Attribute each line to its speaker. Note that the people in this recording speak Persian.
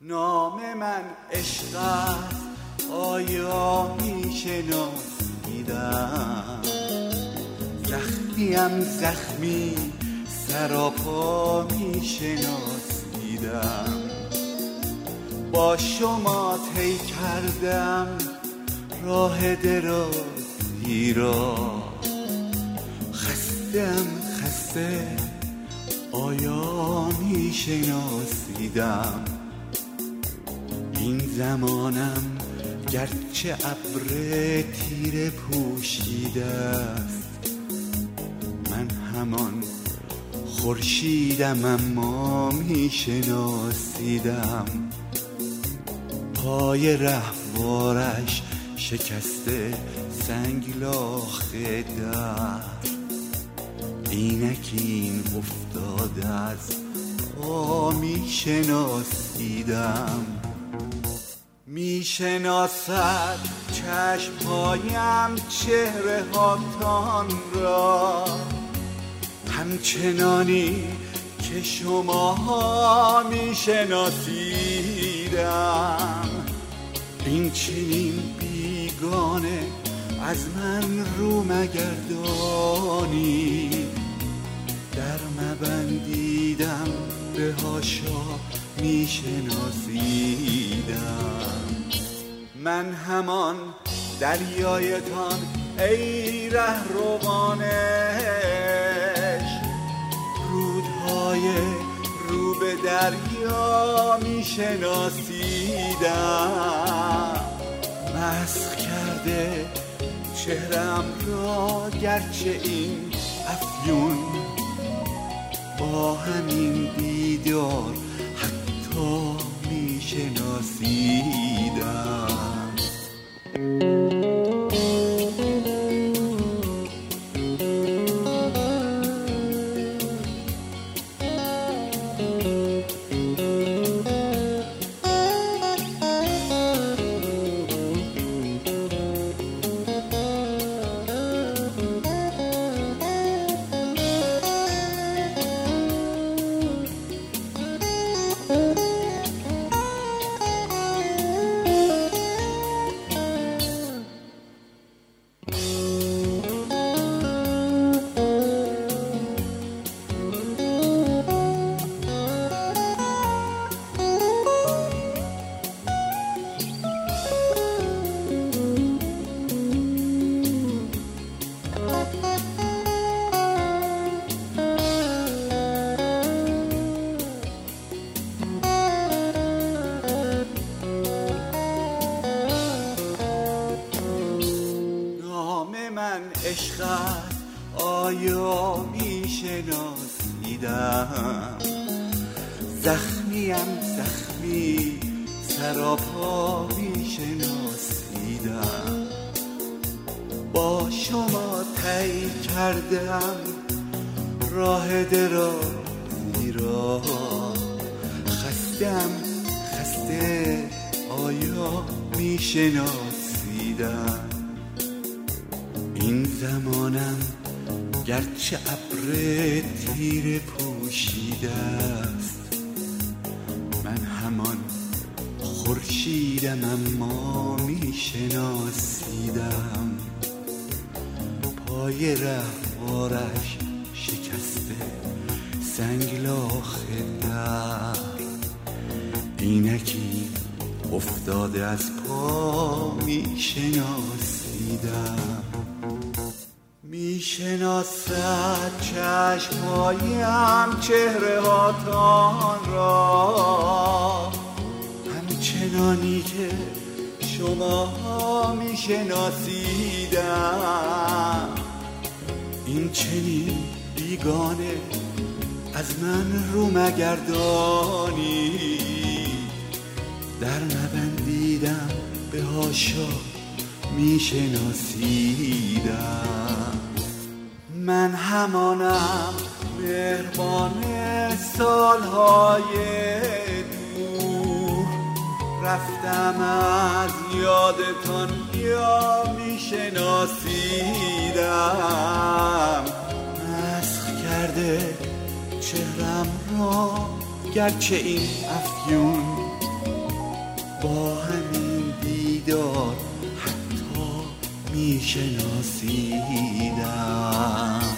Speaker 1: نام من عشق است، آیا میشناسیدم؟ زخمیم زخمی سراپا میشناسیدم. با شما طی کردم راه درازی را، خستم خسته آیا میشناسیدم؟ این زمانم گرچه ابر تیره پوشیده است، من همان خورشیدم اما میشناسیدم. پای رهوارش شکسته سنگلاخ در، اینکین افتاده از پا میشناسیدم. میشناسد چشمهایم چهره هاتان را، همچنانی که شماها میشناسیدم. این چنین بیگانه از من رو مگردانی، در مبندیدم به هاشا میشناسیدم. من همان دریایتان ای رهروان عشق، رودهای رو به دریا میشناسیدم. مسخ کرده چهرم را گرچه این افیون، با همین دیدار حتی میشناسیدم. عشق است، آیا میشناسیدم؟ زخمیم زخمی سراپا میشناسیدم. با شما طی کردم راه درازی را، خستم خسته آیا میشناسیدم؟ این زمانم گرچه ابر تیره پوشیده است، من همان خورشیدم اما میشناسیدم. پای رهوارش شکسته سنگلاخ در، اینکی افتاده از پا میشناسیدم. میشناسد چشمهایم چهره هاتان را، همچنانی که شماها میشناسیدم. این چنین بیگانه از من رو مگردانی، در نبندیدم به هاشا میشناسیدم. من همانم مهربان سالهای دور، رفتم از یادتان یا میشناسیدم. مسخ کرده چهرم را گرچه این افیون، با همین دیدار حتی میشناسیدم.